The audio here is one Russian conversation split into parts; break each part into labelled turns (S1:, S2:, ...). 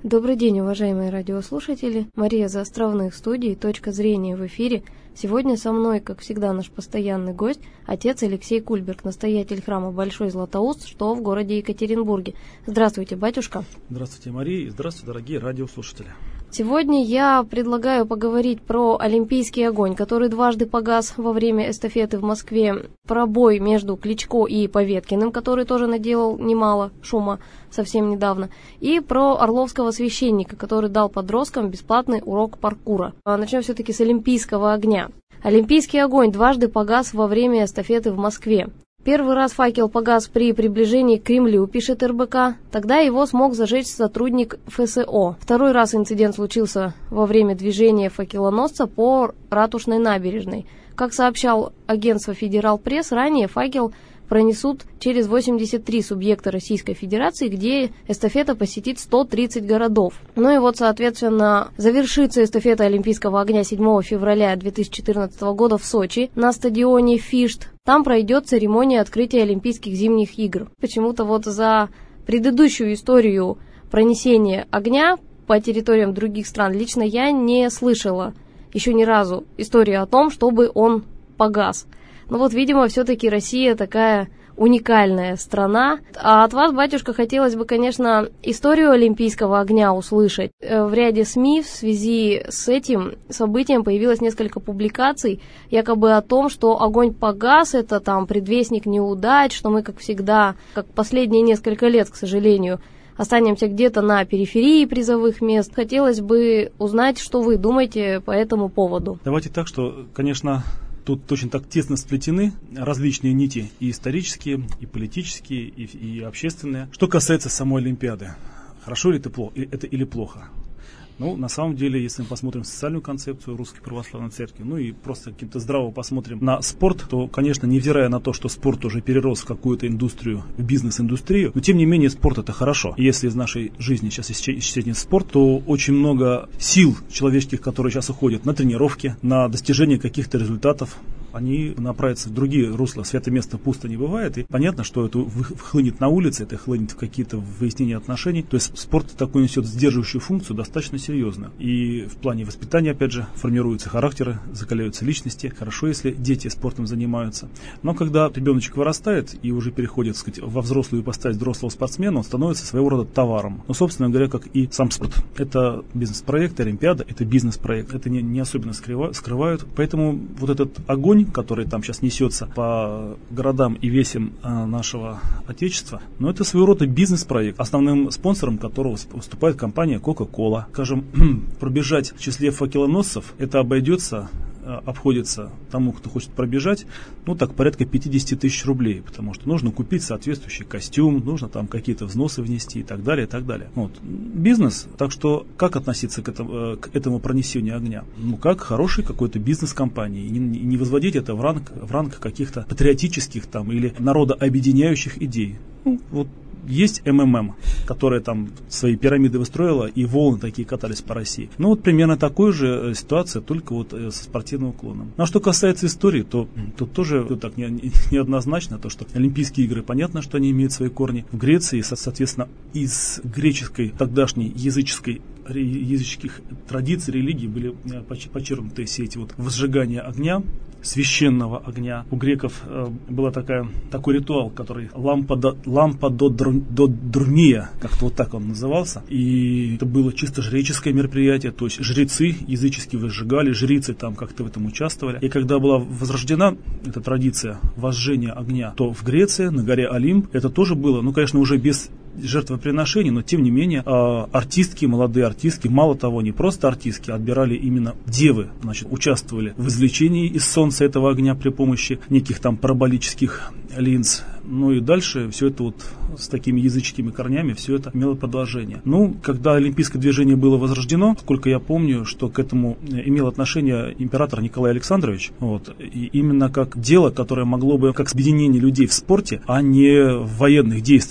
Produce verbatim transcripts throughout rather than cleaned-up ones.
S1: Добрый день, уважаемые радиослушатели. Мария Заостровных, студии «Точка зрения» в эфире. Сегодня со мной, как всегда, наш постоянный гость, отец Алексей Кульберг, настоятель храма Большой Златоуст, что в городе Екатеринбурге. Здравствуйте, батюшка.
S2: Здравствуйте, Мария, и здравствуйте, дорогие радиослушатели.
S1: Сегодня я предлагаю поговорить про Олимпийский огонь, который дважды погас во время эстафеты в Москве, про бой между Кличко и Поветкиным, который тоже наделал немало шума совсем недавно, и про орловского священника, который дал подросткам бесплатный урок паркура. Начнем все-таки с Олимпийского огня. Олимпийский огонь дважды погас во время эстафеты в Москве. Первый раз факел погас при приближении к Кремлю, пишет эр бэ ка. Тогда его смог зажечь сотрудник эф эс о. Второй раз инцидент случился во время движения факелоносца по Ратушной набережной. Как сообщал агентство Федерал Пресс, ранее факел пронесут через восемьдесят три субъекта Российской Федерации, где эстафета посетит сто тридцать городов. Ну и вот, соответственно, завершится эстафета Олимпийского огня седьмого февраля две тысячи четырнадцатого года в Сочи на стадионе Фишт. Там пройдет церемония открытия Олимпийских зимних игр. Почему-то вот за предыдущую историю пронесения огня по территориям других стран лично я не слышала еще ни разу историю о том, чтобы он погас. Но вот, видимо, все-таки Россия такая уникальная страна. А от вас, батюшка, хотелось бы, конечно, историю Олимпийского огня услышать. В ряде СМИ в связи с этим событием появилось несколько публикаций, якобы о том, что огонь погас, это там предвестник неудач, что мы, как всегда, как последние несколько лет, к сожалению, останемся где-то на периферии призовых мест. Хотелось бы узнать, что вы думаете по этому поводу.
S2: Давайте так, что, конечно, тут очень так тесно сплетены различные нити, и исторические, и политические, и, и общественные. Что касается самой Олимпиады, хорошо ли это, это или плохо? Ну, на самом деле, если мы посмотрим социальную концепцию Русской Православной Церкви, ну и просто каким-то здраво посмотрим на спорт, то, конечно, невзирая на то, что спорт уже перерос в какую-то индустрию, в бизнес-индустрию, но, тем не менее, спорт — это хорошо. И если из нашей жизни сейчас исчезнет спорт, то очень много сил человеческих, которые сейчас уходят на тренировки, на достижение каких-то результатов, они направятся в другие русла. Святое место пусто не бывает. И понятно, что это хлынет на улице, это хлынет в какие-то выяснения отношений. То есть спорт такой несет сдерживающую функцию достаточно серьезно. И в плане воспитания, опять же, формируются характеры, закаляются личности. Хорошо, если дети спортом занимаются. Но когда ребеночек вырастает и уже переходит, так сказать, во взрослую ипостась взрослого спортсмена, он становится своего рода товаром. Но, собственно говоря, как и сам спорт. Это бизнес-проект, Олимпиада, это бизнес-проект. Это не, не особенно скрывают. Поэтому вот этот огонь, который там сейчас несется по городам и весям а, нашего Отечества, но это своего рода бизнес-проект, основным спонсором которого выступает компания Coca-Cola. Скажем, пробежать в числе факелоносцев, это обойдется, обходится тому, кто хочет пробежать, ну так, порядка пятьдесят тысяч рублей, потому что нужно купить соответствующий костюм, нужно там какие-то взносы внести и так далее, и так далее. Вот. Бизнес, так что как относиться к этому, к этому пронесению огня? Ну, как хороший какой-то бизнес-компании, не, не возводить это в ранг, в ранг каких-то патриотических там или народообъединяющих идей. Ну, вот. Есть эм эм эм, которая там свои пирамиды выстроила, и волны такие катались по России. Ну вот примерно такой же ситуация, только вот со спортивным уклоном. Ну а что касается истории, то тут тоже так неоднозначно, то что Олимпийские игры, понятно, что они имеют свои корни в Греции, соответственно, из греческой, тогдашней языческой языческих традиций, религий были почерпнуты все эти вот возжигания огня, священного огня. У греков э, был такой ритуал, который лампа до, лампа до, до друмия, как-то вот так он назывался. И это было чисто жреческое мероприятие, то есть жрецы язычески возжигали, жрицы там как-то в этом участвовали. И когда была возрождена эта традиция возжжения огня, то в Греции, на горе Олимп, это тоже было, ну, конечно, уже без жертвоприношений, но тем не менее артистки, молодые артистки, мало того, не просто артистки, а отбирали именно девы, значит, участвовали в извлечении из солнца этого огня при помощи неких там параболических линз. Ну и дальше все это вот с такими языческими корнями, все это имело продолжение. Ну, когда олимпийское движение было возрождено, сколько я помню, что к этому имел отношение император Николай Александрович, вот, и именно как дело, которое могло бы, как объединение людей в спорте, а не в военных действиях.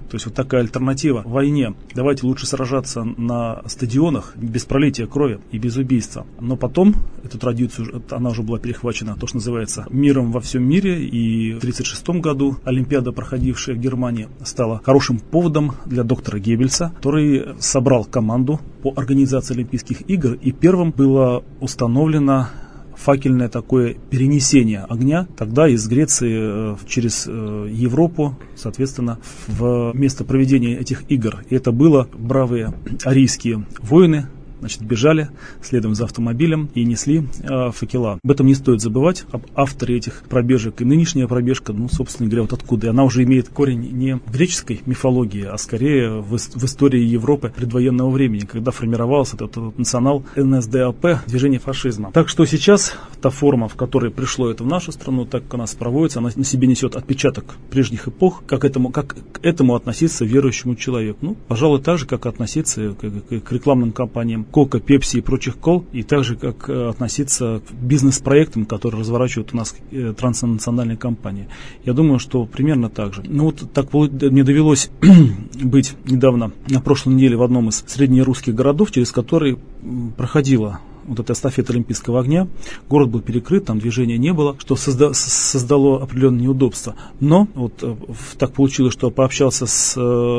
S2: То есть вот такая альтернатива войне. Давайте лучше сражаться на стадионах без пролития крови и без убийства. Но потом эту традицию, она уже была перехвачена, то, что называется, миром во всем мире. И в тридцать шестом году Олимпиада, проходившая в Германии, стала хорошим поводом для доктора Геббельса, который собрал команду по организации Олимпийских игр. И первым было установлено факельное такое перенесение огня тогда из Греции э, через э, Европу, соответственно, в место проведения этих игр. И это было бравые арийские воины, значит, бежали следом за автомобилем и несли э, факела. Об этом не стоит забывать, об авторе этих пробежек. И нынешняя пробежка, ну, собственно говоря, вот откуда. И она уже имеет корень не в греческой мифологии, а скорее в, в истории Европы предвоенного времени, когда формировался этот, этот национал эн эс дэ а пэ, движение фашизма. Так что сейчас та форма, в которой пришло это в нашу страну, так как у нас проводится, она на себе несет отпечаток прежних эпох. Как, этому, как к этому относиться верующему человеку? Ну, пожалуй, так же, как относиться к, к, к рекламным кампаниям Кока, Пепси и прочих кол, и также как э, относиться к бизнес-проектам, которые разворачивают у нас э, транснациональные компании. Я думаю, что примерно так же. Ну вот так мне довелось быть недавно, на прошлой неделе, в одном из среднерусских городов, через который проходила вот эта эстафета Олимпийского огня. Город был перекрыт, там движения не было, что созда- создало определенные неудобства. Но вот так получилось, что пообщался с,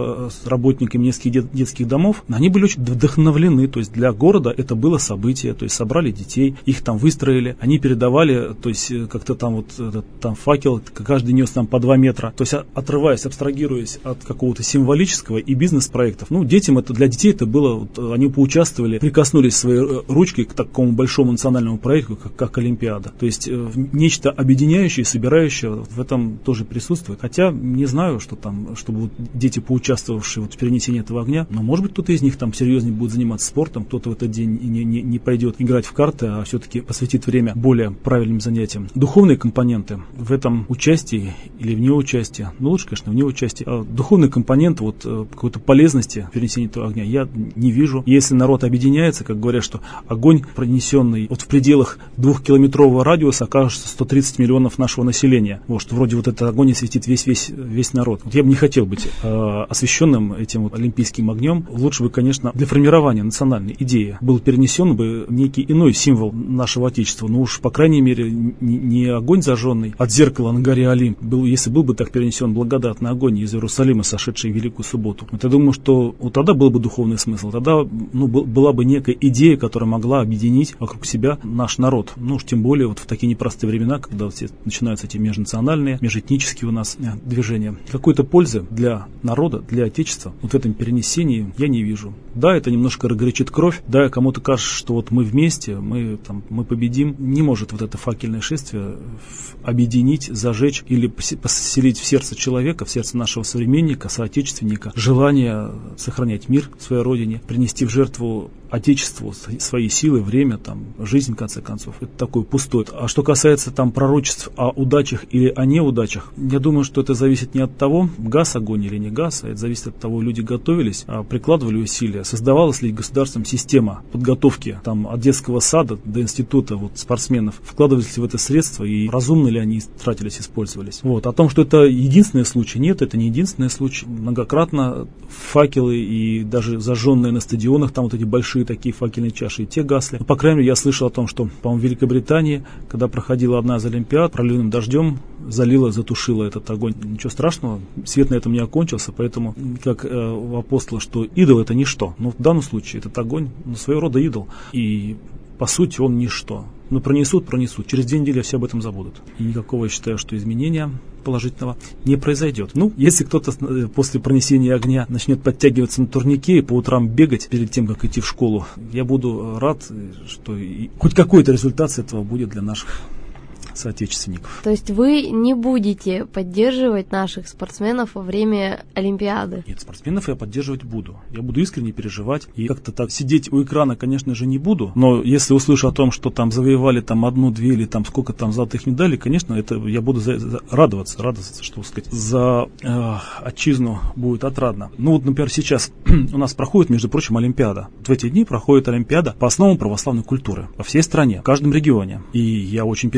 S2: с работниками нескольких дет- детских домов, они были очень вдохновлены, то есть для города это было событие, то есть собрали детей, их там выстроили, они передавали, то есть как-то там вот этот, там факел, каждый нес там по два метра, то есть отрываясь, абстрагируясь от какого-то символического и бизнес-проектов. Ну, детям это, для детей это было, вот, они поучаствовали, прикоснулись своей ручкой к такому большому национальному проекту, как, как Олимпиада. То есть э, нечто объединяющее, собирающее в этом тоже присутствует. Хотя не знаю, что там, чтобы вот дети, поучаствовавшие вот в перенесении этого огня, но может быть кто-то из них там серьезнее будет заниматься спортом, кто-то в этот день не, не, не пойдет играть в карты, а все-таки посвятит время более правильным занятиям. Духовные компоненты в этом участии или вне участия, ну лучше, конечно, вне участия. А духовный компонент вот какой-то полезности в перенесении этого огня я не вижу. Если народ объединяется, как говорят, что огонь, пронесенный вот в пределах двухкилометрового радиуса, окажется сто тридцать миллионов нашего населения. Вот, что вроде вот этот огонь осветит весь, весь, весь народ. Вот я бы не хотел быть э, освещенным этим вот олимпийским огнем. Лучше бы, конечно, для формирования национальной идеи был перенесен бы некий иной символ нашего Отечества. Ну уж, по крайней мере, не, не огонь зажженный от зеркала на горе Олимп. Был, если был бы так перенесен благодатный огонь из Иерусалима, сошедший в Великую Субботу. Вот я думаю, что вот тогда был бы духовный смысл. Тогда ну, был, была бы некая идея, которая могла объединить вокруг себя наш народ. Ну уж тем более вот в такие непростые времена, когда вот все начинаются эти межнациональные, межэтнические у нас движения. Какой-то пользы для народа, для Отечества вот в этом перенесении я не вижу. Да, это немножко разгорячит кровь, да, кому-то кажется, что вот мы вместе, мы, там, мы победим. Не может вот это факельное шествие объединить, зажечь или поселить в сердце человека, в сердце нашего современника, соотечественника желание сохранять мир в своей родине, принести в жертву Отечеству свои силы, время, там, жизнь, в конце концов. Это такой пустой. А что касается там пророчеств о удачах или о неудачах, я думаю, что это зависит не от того, гас огонь или не гас, а это зависит от того, люди готовились, прикладывали усилия, создавалась ли государством система подготовки там, от детского сада до института вот, спортсменов, вкладывались ли в это средства и разумно ли они тратились, использовались. Вот. О том, что это единственный случай, нет, это не единственный случай. Многократно факелы и даже зажженные на стадионах, там вот эти большие такие факельные чаши, и те гасли. Но, по крайней мере, я слышал о том, что, по-моему, в Великобритании, когда проходила одна из Олимпиад, проливным дождем залило, затушило этот огонь. Ничего страшного, свет на этом не окончился, поэтому, как э, у апостола, что идол это ничто. Но в данном случае этот огонь, ну, своего рода идол. И, по сути, он ничто. Ну, пронесут, пронесут. Через две недели все об этом забудут. И никакого, я считаю, что изменения положительного не произойдет. Ну, если кто-то после пронесения огня начнет подтягиваться на турнике и по утрам бегать перед тем, как идти в школу, я буду рад, что и хоть какой-то результат с этого будет для наших соотечественников.
S1: То есть вы не будете поддерживать наших спортсменов во время Олимпиады?
S2: Нет, спортсменов я поддерживать буду. Я буду искренне переживать. И как-то так сидеть у экрана, конечно же, не буду. Но если услышу о том, что там завоевали там одну, две или там сколько там золотых медалей, конечно, это я буду за, за, радоваться, радоваться, что сказать, за э, отчизну будет отрадно. Ну вот, например, сейчас у нас проходит, между прочим, Олимпиада. В эти дни проходит Олимпиада по основам православной культуры по всей стране, в каждом регионе. И я очень переживаю.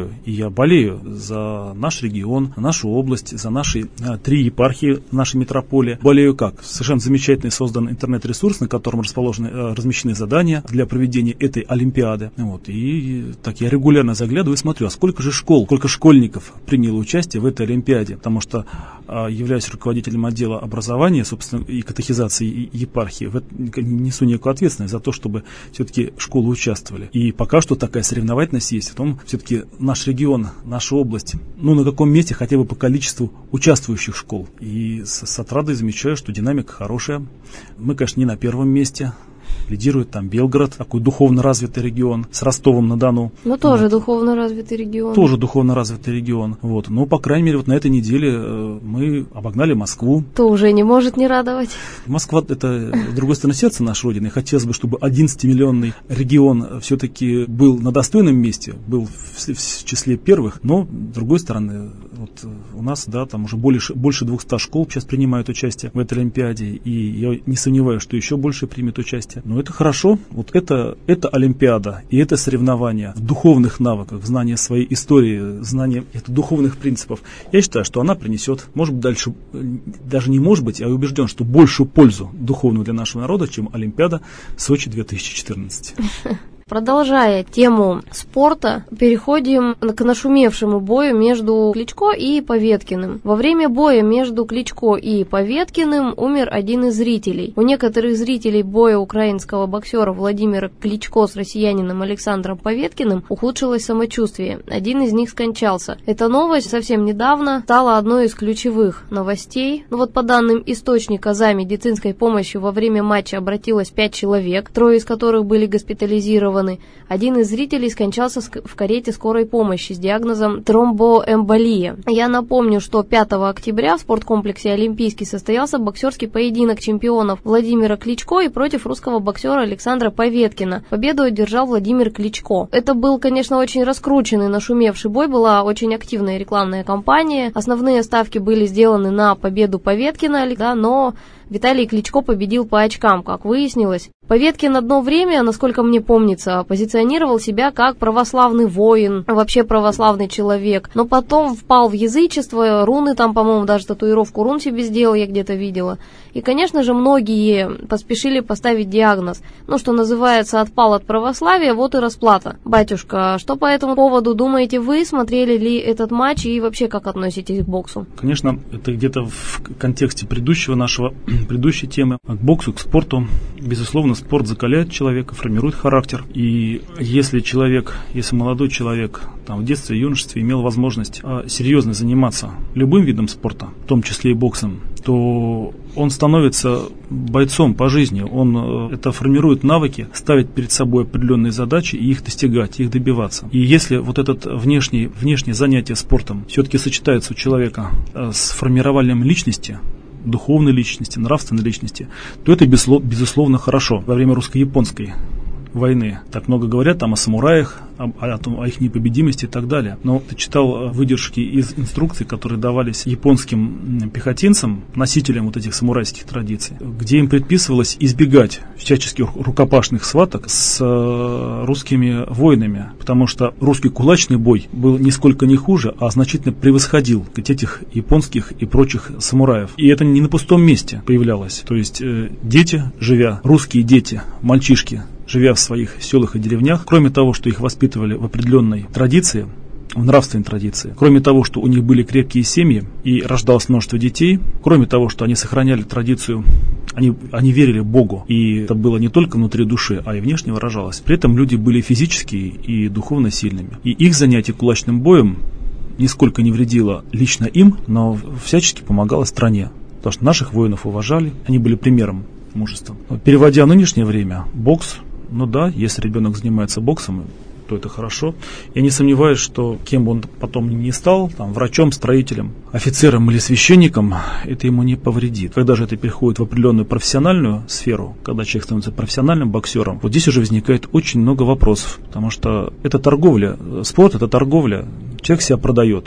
S2: поздравляю, и я болею за наш регион, нашу область, за наши а, три епархии нашей метрополии. Болею как? Совершенно замечательный создан интернет-ресурс, на котором расположены, а, размещены задания для проведения этой Олимпиады. Вот, и так я регулярно заглядываю и смотрю, а сколько же школ, сколько школьников приняло участие в этой Олимпиаде, потому что, а, являюсь руководителем отдела образования, собственно, и катехизации епархии, в этом несу некую ответственность за то, чтобы все-таки школы участвовали. И пока что такая соревновательность есть, в том, все-таки наш регион, наша область, ну, на каком месте хотя бы по количеству участвующих школ. И с, с отрадой замечаю, что динамика хорошая. Мы, конечно, не на первом месте. Лидирует там Белгород, такой духовно развитый регион, с Ростовом-на-Дону.
S1: Ну, тоже
S2: вот.
S1: духовно развитый регион.
S2: Тоже духовно развитый регион. Вот. Но, по крайней мере, вот на этой неделе э, мы обогнали Москву.
S1: То уже не может не радовать.
S2: Москва — это, с другой стороны, сердце нашей Родины. И хотелось бы, чтобы одиннадцатимиллионный регион все-таки был на достойном месте, был в, в числе первых. Но, с другой стороны, вот у нас, да, там уже больше, больше двухсот школ сейчас принимают участие в этой Олимпиаде. И я не сомневаюсь, что еще больше примет участие. Но это хорошо. Вот это, это Олимпиада и это соревнование в духовных навыках, в знании своей истории, знании это духовных принципов. Я считаю, что она принесет, может быть, дальше, даже не может быть, я убежден, что большую пользу духовную для нашего народа, чем Олимпиада Сочи две тысячи четырнадцать.
S1: Продолжая тему спорта, переходим к нашумевшему бою между Кличко и Поветкиным. Во время боя между Кличко и Поветкиным умер один из зрителей. У некоторых зрителей боя украинского боксера Владимира Кличко с россиянином Александром Поветкиным ухудшилось самочувствие. Один из них скончался. Эта новость совсем недавно стала одной из ключевых новостей. Ну вот по данным источника за медицинской помощью во время матча обратилось пять человек, трое из которых были госпитализированы. Один из зрителей скончался в карете скорой помощи с диагнозом тромбоэмболия. Я напомню, что пятого октября в спорткомплексе «Олимпийский» состоялся боксерский поединок чемпионов Владимира Кличко и против русского боксера Александра Поветкина. Победу одержал Владимир Кличко. Это был, конечно, очень раскрученный, нашумевший бой, была очень активная рекламная кампания. Основные ставки были сделаны на победу Поветкина, да, но Виталий Кличко победил по очкам, как выяснилось. Поветкин одно время, насколько мне помнится, позиционировал себя как православный воин, вообще православный человек, но потом впал в язычество, руны там, по-моему, даже татуировку рун себе сделал, я где-то видела. И, конечно же, многие поспешили поставить диагноз, ну, что называется, отпал от православия, вот и расплата. Батюшка, что по этому поводу думаете вы, смотрели ли этот матч и вообще как относитесь к боксу?
S2: Конечно, это где-то в контексте предыдущего нашего, предыдущей темы, к боксу, к спорту. Безусловно, спорт закаляет человека, формирует характер. И если человек, если молодой человек там, в детстве, в юношестве имел возможность а, серьезно заниматься любым видом спорта, в том числе и боксом, то он становится бойцом по жизни. Он это формирует навыки, ставит перед собой определенные задачи и их достигать, их добиваться. И если вот это внешнее, внешнее занятие спортом все-таки сочетается у человека с формированием личности, духовной личности, нравственной личности, то это безусловно хорошо. Во время русско-японской войны так много говорят там о самураях, о, о, о их непобедимости и так далее. Но ты читал выдержки из инструкций, которые давались японским пехотинцам, носителям вот этих самурайских традиций, где им предписывалось избегать всяческих рукопашных схваток с русскими воинами, потому что русский кулачный бой был нисколько не хуже, а значительно превосходил этих японских и прочих самураев. И это не на пустом месте появлялось. То есть э, дети, живя, русские дети, мальчишки, живя в своих селах и деревнях, кроме того, что их воспитывали в определенной традиции, в нравственной традиции, кроме того, что у них были крепкие семьи и рождалось множество детей, кроме того, что они сохраняли традицию, они, они верили Богу, и это было не только внутри души, а и внешне выражалось. При этом люди были физически и духовно сильными. И их занятие кулачным боем нисколько не вредило лично им, но всячески помогало стране, потому что наших воинов уважали, они были примером мужества. Переводя нынешнее время, бокс, ну да, если ребенок занимается боксом, то это хорошо. Я не сомневаюсь, что кем бы он потом ни стал, там, врачом, строителем, офицером или священником, это ему не повредит. Когда же это переходит в определенную профессиональную сферу, когда человек становится профессиональным боксером, вот здесь уже возникает очень много вопросов, потому что это торговля, спорт это торговля, человек себя продает.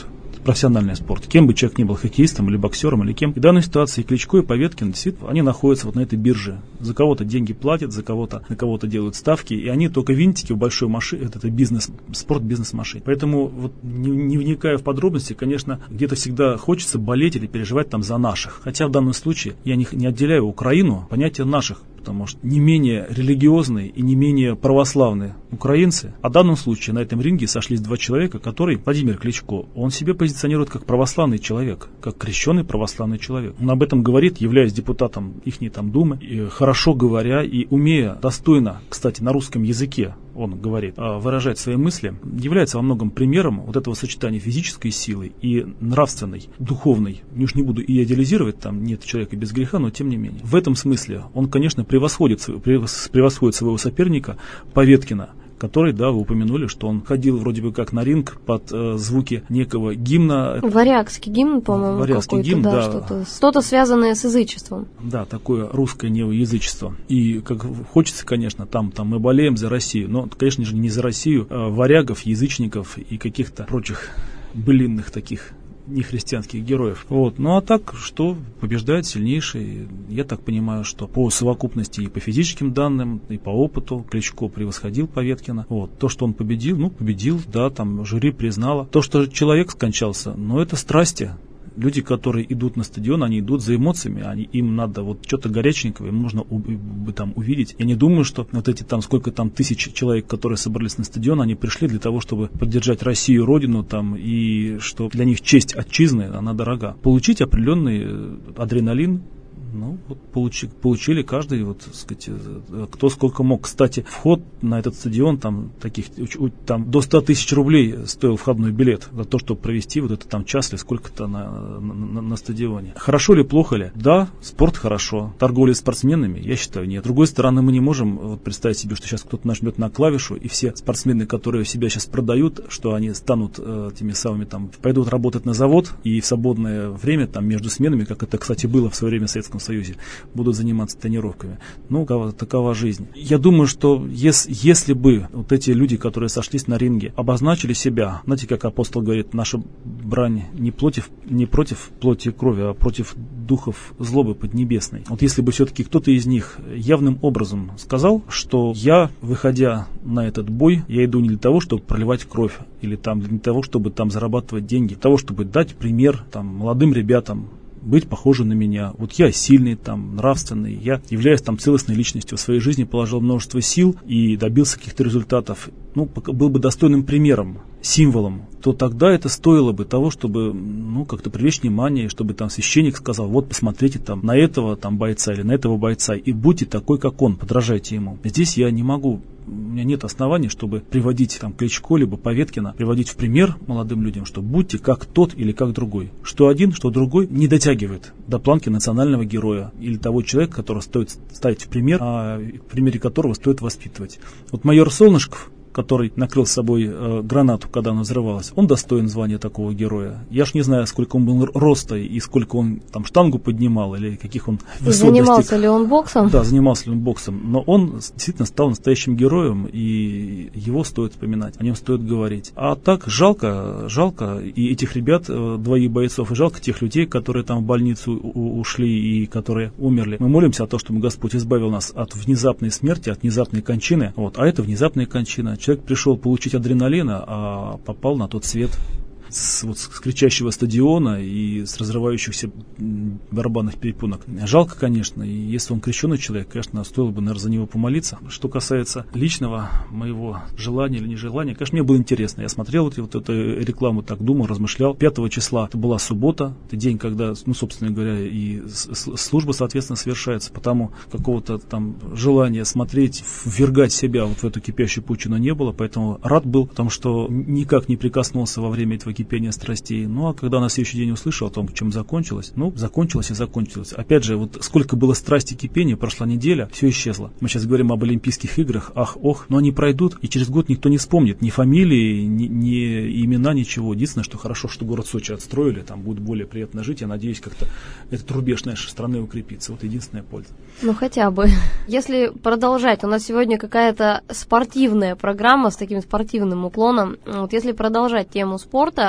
S2: профессиональный спорт. Кем бы человек ни был, хоккеистом или боксером, или кем. И в данной ситуации Кличко и Поветкин, действительно, они находятся вот на этой бирже. За кого-то деньги платят, за кого-то, на кого-то делают ставки, и они только винтики в большой машине, это, это бизнес, спорт бизнес-машин. Поэтому, вот, не, не вникая в подробности, конечно, где-то всегда хочется болеть или переживать там за наших. Хотя в данном случае я не, не отделяю Украину, понятие наших, потому что не менее религиозные и не менее православные украинцы, а в данном случае на этом ринге сошлись два человека, который, Владимир Кличко, он себя позиционирует как православный человек, как крещеный православный человек. Он об этом говорит, являясь депутатом ихней там думы, и хорошо говоря и умея достойно, кстати, на русском языке, он говорит, выражать свои мысли, является во многом примером вот этого сочетания физической силы и нравственной, духовной. Я уж не буду и идеализировать, там нет человека без греха, но тем не менее. В этом смысле он, конечно, превосходит, превосходит своего соперника Поветкина, который, да, вы упомянули, что он ходил вроде бы как на ринг под э, звуки некого гимна.
S1: Варягский гимн, по-моему,
S2: Варягский
S1: какой-то,
S2: гимн,
S1: да,
S2: да.
S1: Что-то, что-то связанное с язычеством.
S2: Да, такое русское неоязычество. И как хочется, конечно, там, там мы болеем за Россию, но, конечно же, не за Россию, а варягов, язычников и каких-то прочих былинных таких нехристианских героев. Вот. Ну а так, что побеждает сильнейший? Я так понимаю, что по совокупности и по физическим данным, и по опыту Кличко превосходил Поветкина. Вот. То, что он победил, ну победил, да, там жюри признало. То, что человек скончался, ну это страсти. Люди, которые идут на стадион, они идут за эмоциями, они, им надо вот что-то горяченького, им нужно у, там увидеть. Я не думаю, что вот эти там сколько там тысяч человек, которые собрались на стадион, они пришли для того, чтобы поддержать Россию, Родину там, и что для них честь отчизны, она дорога. Получить определенный адреналин. Ну, вот получи, получили каждый, вот, так сказать, кто сколько мог. Кстати, вход на этот стадион, там, таких, там, до ста тысяч рублей стоил входной билет за то, чтобы провести вот это там час или сколько-то на, на, на стадионе. Хорошо ли, плохо ли? Да, спорт хорошо. Торговля спортсменами, я считаю, нет. С другой стороны, мы не можем вот представить себе, что сейчас кто-то нажмет на клавишу, и все спортсмены, которые себя сейчас продают, что они станут э, теми самыми, там, пойдут работать на завод, и в свободное время, там, между сменами, как это, кстати, было в свое время в Советском Союзе, будут заниматься тренировками. Ну, такова, такова жизнь. Я думаю, что ес, если бы вот эти люди, которые сошлись на ринге, обозначили себя, знаете, как апостол говорит, наша брань не против, не против плоти и крови, а против духов злобы поднебесной. Вот если бы все-таки кто-то из них явным образом сказал, что я, выходя на этот бой, я иду не для того, чтобы проливать кровь, или там для того, чтобы там зарабатывать деньги, для того, чтобы дать пример там молодым ребятам, быть похожим на меня. Вот я сильный, там, нравственный, я являюсь там целостной личностью. В своей жизни положил множество сил и добился каких-то результатов. Ну, был бы достойным примером, символом, то тогда это стоило бы того, чтобы, ну, как-то привлечь внимание, чтобы там священник сказал, вот, посмотрите там на этого там бойца или на этого бойца, и будьте такой, как он, подражайте ему. Здесь я не могу, у меня нет оснований, чтобы приводить там Кличко, либо Поветкина, приводить в пример молодым людям, что будьте как тот или как другой. Что один, что другой не дотягивает до планки национального героя или того человека, которого стоит ставить в пример, а в примере которого стоит воспитывать. Вот майор Солнышков, который накрыл с собой э, гранату, когда она взрывалась, он достоин звания такого героя. Я ж не знаю, сколько он был роста и сколько он там штангу поднимал, или каких он высот
S1: Занимался
S2: достиг.
S1: ли он боксом?
S2: Да, занимался ли он боксом. Но он действительно стал настоящим героем, и его стоит вспоминать, о нем стоит говорить. А так, жалко, жалко и этих ребят, э, двоих бойцов, и жалко тех людей, которые там в больницу у- ушли и которые умерли. Мы молимся о том, чтобы Господь избавил нас от внезапной смерти, от внезапной кончины. Вот. А это внезапная кончина. Человек пришел получить адреналина, а попал на тот свет с, вот, с кричащего стадиона и с разрывающихся барабанных перепонок. Жалко, конечно, и если он крещеный человек, конечно, стоило бы, наверное, за него помолиться. Что касается личного моего желания или нежелания, конечно, мне было интересно. Я смотрел вот, вот эту рекламу, так думал, размышлял. пятого числа это была суббота, это день, когда, ну, собственно говоря, и служба, соответственно, совершается, потому какого-то там желания смотреть, ввергать себя вот в эту кипящую пучину не было, поэтому рад был, потому что никак не прикоснулся во время этого кипения страстей. Ну, а когда на следующий день услышал о том, чем закончилось, ну, закончилось и закончилось. Опять же, вот сколько было страсти кипения, прошла неделя, все исчезло. Мы сейчас говорим об Олимпийских играх, ах, ох, но они пройдут, и через год никто не вспомнит ни фамилии, ни, ни имена, ничего. Единственное, что хорошо, что город Сочи отстроили, там будет более приятно жить. Я надеюсь, как-то этот рубеж нашей страны укрепится. Вот единственная польза.
S1: Ну, хотя бы. Если продолжать, у нас сегодня какая-то спортивная программа с таким спортивным уклоном. Вот если продолжать тему спорта,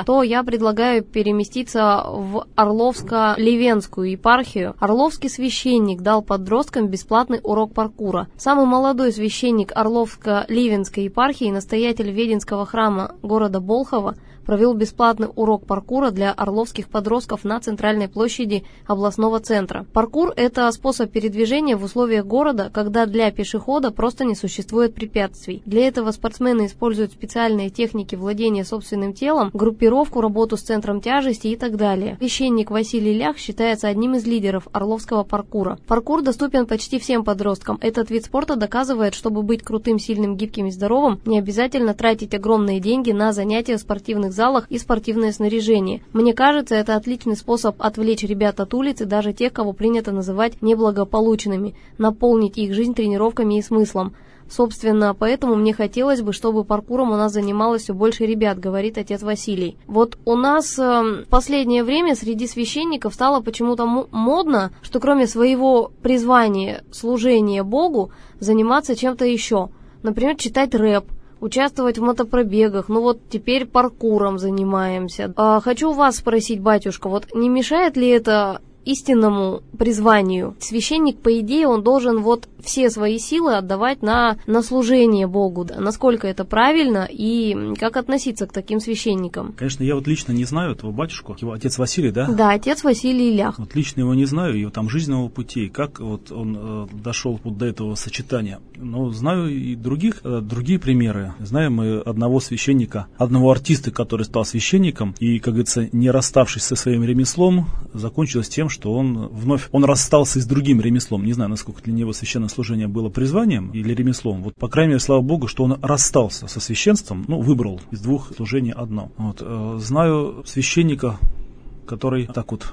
S1: то я предлагаю переместиться в Орловско-Ливенскую епархию. Орловский священник дал подросткам бесплатный урок паркура. Самый молодой священник Орловско-Ливенской епархии, настоятель Веденского храма города Болхова, провел бесплатный урок паркура для орловских подростков на центральной площади областного центра. Паркур – это способ передвижения в условиях города, когда для пешехода просто не существует препятствий. Для этого спортсмены используют специальные техники владения собственным телом, группировку, работу с центром тяжести и так далее. Священник Василий Лях считается одним из лидеров орловского паркура. Паркур доступен почти всем подросткам. Этот вид спорта доказывает, чтобы быть крутым, сильным, гибким и здоровым, не обязательно тратить огромные деньги на занятия в спортивных залах и спортивное снаряжение. Мне кажется, это отличный способ отвлечь ребят от улицы, даже тех, кого принято называть неблагополучными, наполнить их жизнь тренировками и смыслом. Собственно, поэтому мне хотелось бы, чтобы паркуром у нас занималось все больше ребят, говорит отец Василий. Вот у нас э, в последнее время среди священников стало почему-то модно, что кроме своего призвания, служения Богу, заниматься чем-то еще. Например, читать рэп, участвовать в мотопробегах, ну вот теперь паркуром занимаемся. А, хочу вас спросить, батюшка, вот не мешает ли это истинному призванию? Священник, по идее, он должен вот все свои силы отдавать на, на служение Богу. Да? Насколько это правильно и как относиться к таким священникам?
S2: Конечно, я вот лично не знаю этого батюшку, его отец Василий, да?
S1: Да, отец Василий Лях.
S2: Вот лично его не знаю, его там жизненного пути, как вот он э, дошел вот до этого сочетания. Но знаю и других, э, другие примеры. Знаем мы одного священника, одного артиста, который стал священником, и, как говорится, не расставшись со своим ремеслом, закончилось тем, что он вновь, он расстался и с другим ремеслом. Не знаю, насколько для него священное служение было призванием или ремеслом. Вот, по крайней мере, слава Богу, что он расстался со священством, ну, выбрал из двух служений одно. Вот, э, знаю священника, который так вот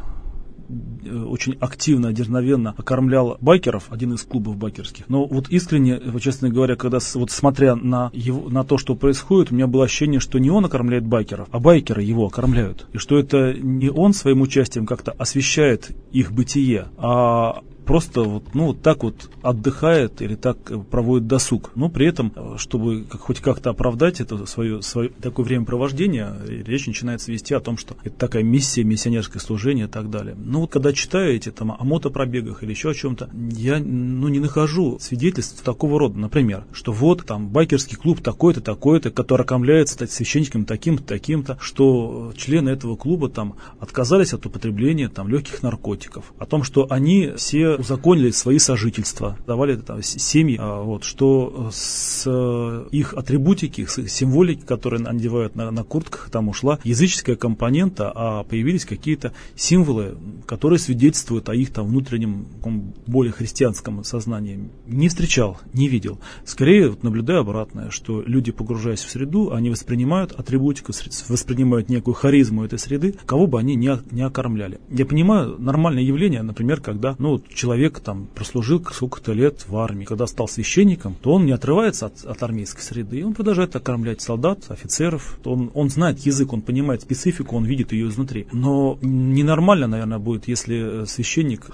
S2: очень активно, дерзновенно окормлял байкеров, один из клубов байкерских. Но вот искренне, честно говоря, когда вот смотря на, его, на то, что происходит, у меня было ощущение, что не он окормляет байкеров, а байкеры его окормляют. И что это не он своим участием как-то освещает их бытие, а просто вот, ну, вот так вот отдыхает или так проводит досуг. Но при этом, чтобы хоть как-то оправдать это свое, свое такое времяпровождение, речь начинается вести о том, что это такая миссия, миссионерское служение и так далее. Ну вот когда читаете там о мотопробегах или еще о чем-то, я ну, не нахожу свидетельств такого рода. Например, что вот там байкерский клуб такой-то, такой-то, который окормляется стать священником таким-то, таким-то, что члены этого клуба там отказались от употребления там легких наркотиков. О том, что они все узаконили свои сожительства, давали там семьи, вот, что с их атрибутики, с символики, которые надевают на, на куртках, там ушла языческая компонента, а появились какие-то символы, которые свидетельствуют о их там внутреннем, более христианском сознании. Не встречал, не видел. Скорее вот, наблюдаю обратное, что люди, погружаясь в среду, они воспринимают атрибутику, воспринимают некую харизму этой среды, кого бы они ни, ни окормляли. Я понимаю нормальное явление, например, когда ну, человек там прослужил сколько-то лет в армии, когда стал священником, то он не отрывается от, от армейской среды, и он продолжает окормлять солдат, офицеров, он, он знает язык, он понимает специфику, он видит ее изнутри. Но ненормально, наверное, будет, если священник...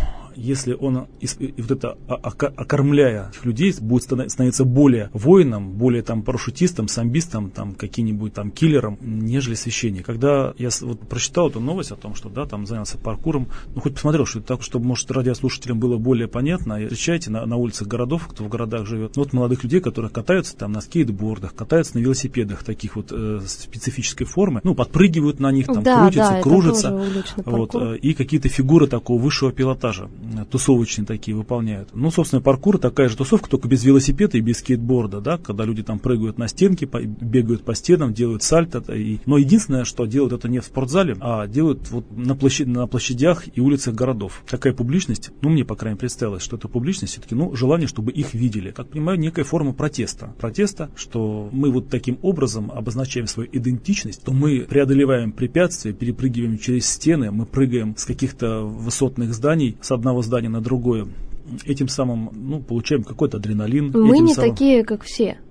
S2: Если он, вот это, окормляя людей, будет становиться более воином, более там парашютистом, самбистом, там каким-нибудь там киллером, нежели священник. Когда я вот прочитал эту новость о том, что да, там занялся паркуром, ну хоть посмотрел, что это так, чтобы, может, радиослушателям было более понятно, встречайте на, на улицах городов, кто в городах живет, ну, вот молодых людей, которые катаются там на скейтбордах, катаются на велосипедах таких вот э, специфической формы, ну, подпрыгивают на них, там да, крутятся, да, кружатся, вот, э, и какие-то фигуры такого высшего пилотажа. Тусовочные такие выполняют. Ну, собственно, паркур такая же тусовка, только без велосипеда и без скейтборда, да, когда люди там прыгают на стенки, по, бегают по стенам, делают сальто. И... Но единственное, что делают это не в спортзале, а делают вот на, площадь, на площадях и улицах городов. Такая публичность, ну, мне, по крайней мере, представилось, что это публичность, все-таки, ну, желание, чтобы их видели. Как понимаю, некая форма протеста. Протеста, что мы вот таким образом обозначаем свою идентичность, то мы преодолеваем препятствия, перепрыгиваем через стены, мы прыгаем с каких-то высотных зданий, с одного здания на другое. Этим самым, ну, получаем какой-то адреналин.
S1: Мы не
S2: самым...
S1: такие, как все.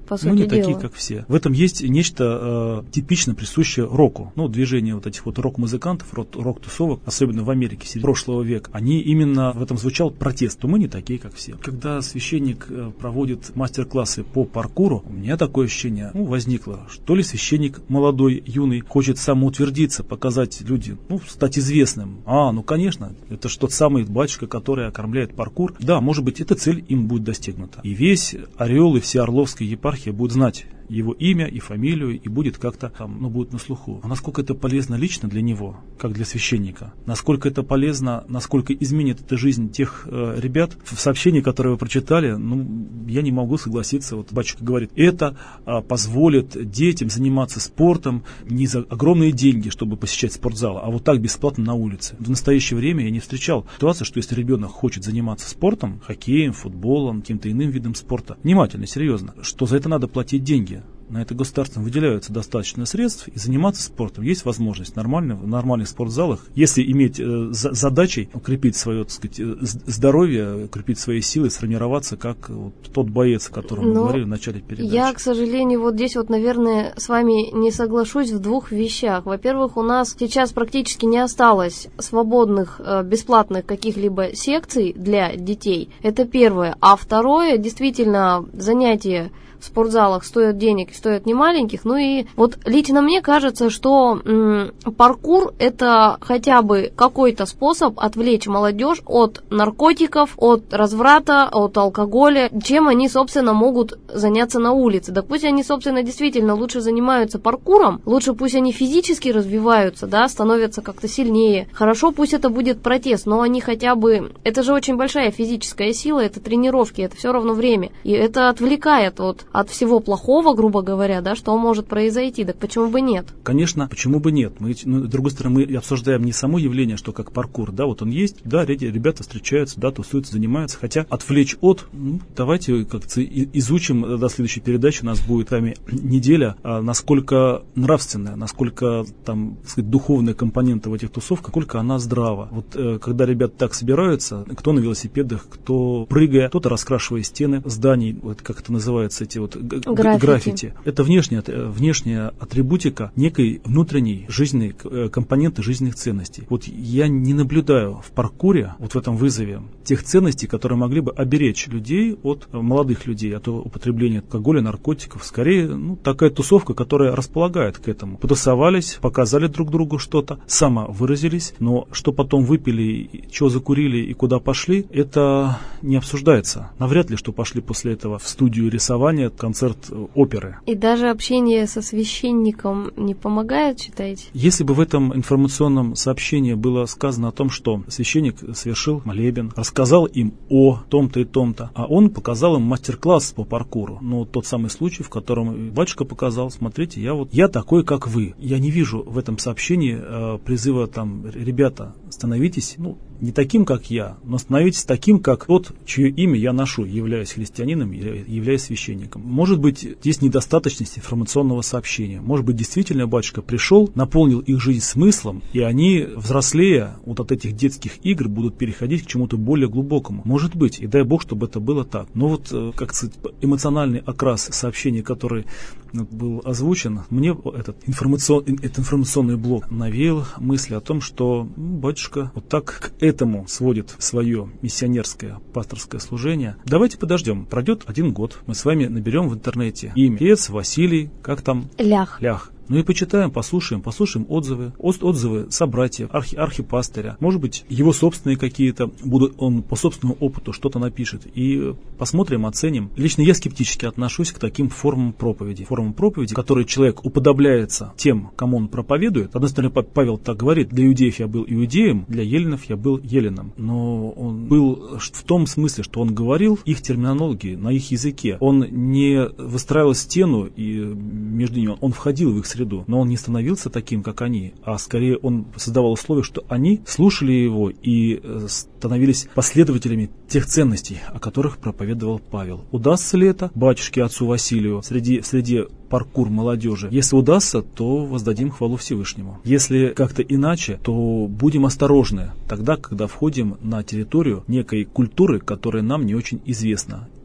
S1: по сути
S2: Ну, не
S1: дела.
S2: такие, как все. В этом есть нечто э, типично присущее року. Ну, движение вот этих вот рок-музыкантов, рок-тусовок, особенно в Америке середины прошлого века, они именно в этом звучал протест. То мы не такие, как все. Когда священник э, проводит мастер-классы по паркуру, у меня такое ощущение ну, возникло, что ли священник молодой, юный, хочет самоутвердиться, показать людям, ну, стать известным. А, ну, конечно, это же тот самый батюшка, который окормляет паркур. Да, может быть, эта цель им будет достигнута. И весь Орел и вся Орловская епархия будут знать его имя и фамилию, и будет как-то там, ну, будет на слуху. А насколько это полезно лично для него, как для священника? Насколько это полезно, насколько изменит это жизнь тех э, ребят? В сообщении, которое вы прочитали, ну, я не могу согласиться. Вот батюшка говорит, это э, позволит детям заниматься спортом не за огромные деньги, чтобы посещать спортзалы, а вот так бесплатно на улице. В настоящее время я не встречал ситуации, что если ребенок хочет заниматься спортом, хоккеем, футболом, каким-то иным видом спорта, внимательно, серьезно, что за это надо платить деньги. На это государством выделяются достаточно средств, и заниматься спортом есть возможность нормально, в нормальных спортзалах, если иметь э, за, задачей укрепить свое, так сказать, здоровье, укрепить свои силы, сформироваться как вот тот боец, о котором мы говорили в начале передачи.
S1: Я, к сожалению, вот здесь вот, наверное, с вами не соглашусь в двух вещах. Во-первых, у нас сейчас практически не осталось свободных, э, бесплатных каких-либо секций для детей. Это первое. А второе, действительно, занятия в спортзалах стоят денег, стоят немаленьких. Ну и вот лично мне кажется, что м, паркур это хотя бы какой-то способ отвлечь молодежь от наркотиков, от разврата, от алкоголя, чем они, собственно, могут заняться на улице. Так пусть они, собственно, действительно лучше занимаются паркуром, лучше пусть они физически развиваются, да, становятся как-то сильнее. Хорошо, пусть это будет протест, но они хотя бы... Это же очень большая физическая сила, это тренировки, это все равно время. И это отвлекает от от всего плохого, грубо говоря, да, что может произойти, так почему бы нет? Конечно, почему бы нет? Мы, ну, с другой стороны, мы обсуждаем не само явление, что как паркур, да, вот он есть, да, ребята встречаются, да, тусуются, занимаются, хотя отвлечь от, ну, давайте как-то изучим до следующей передачи, у нас будет с вами неделя, а насколько нравственная, насколько там, так сказать, духовная компонента в этих тусовках, насколько она здрава. Вот э, когда ребята так собираются, кто на велосипедах, кто прыгая, кто-то раскрашивая стены зданий, вот как это называется, эти вот граффити. граффити. Это внешняя, внешняя атрибутика некой внутренней жизненной компоненты жизненных ценностей. Вот я не наблюдаю в паркуре, вот в этом вызове, тех ценностей, которые могли бы оберечь людей от молодых людей, от употребления алкоголя, наркотиков. Скорее, ну, такая тусовка, которая располагает к этому. Потусовались, показали друг другу что-то, самовыразились, но что потом выпили, что закурили и куда пошли, это не обсуждается. Навряд ли, что пошли после этого в студию рисования, концерт оперы. И даже общение со священником не помогает, считаете? Если бы в этом информационном сообщении было сказано о том, что священник совершил молебен, рассказал им о том-то и том-то, а он показал им мастер-класс по паркуру. Ну, тот самый случай, в котором батюшка показал, смотрите, я вот, я такой, как вы. Я не вижу в этом сообщении э, призыва там, ребята, становитесь, ну, не таким, как я, но становитесь таким, как тот, чье имя я ношу, являюсь христианином, являюсь священником. Может быть, здесь недостаточность информационного сообщения. Может быть, действительно батюшка пришел, наполнил их жизнь смыслом, и они, взрослея вот от этих детских игр, будут переходить к чему-то более глубокому. Может быть, и дай Бог, чтобы это было так. Но вот, как сказать, эмоциональный окрас сообщения, который был озвучен, мне этот, информацион, этот информационный блок навеял мысли о том, что ну, батюшка вот так к этому сводит свое миссионерское пасторское служение. Давайте подождем. Пройдет один год. Мы с вами наберем в интернете имя. Отец Василий, как там? Лях. Лях. Ну и почитаем, послушаем, послушаем отзывы, отзывы собратьев, архи, архипастыря. Может быть, его собственные какие-то будут, он по собственному опыту что-то напишет. И посмотрим, оценим. Лично я скептически отношусь к таким формам проповеди. Формам проповеди, в которой человек уподобляется тем, кому он проповедует. С одной стороны, Павел так говорит, для иудеев я был иудеем, для еленов я был еленом. Но он был в том смысле, что он говорил их терминологии, на их языке. Он не выстраивал стену и между ними, он входил в их среду, но он не становился таким, как они, а скорее он создавал условия, что они слушали его и становились последователями тех ценностей, о которых проповедовал Павел. Удастся ли это батюшке отцу Василию среди, среди паркур молодежи? Если удастся, то воздадим хвалу Всевышнему. Если как-то иначе, то будем осторожны тогда, когда входим на территорию некой культуры, которая нам не очень известна.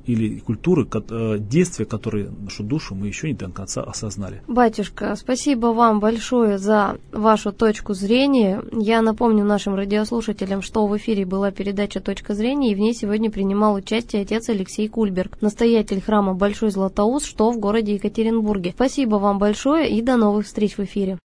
S2: или культуры, действия, которые нашу душу мы еще не до конца осознали.
S1: Батюшка, спасибо вам большое за вашу точку зрения. Я напомню нашим радиослушателям, что в эфире была передача «Точка зрения», и в ней сегодня принимал участие отец Алексей Кульберг, настоятель храма Большой Златоуст, что в городе Екатеринбурге. Спасибо вам большое и до новых встреч в эфире.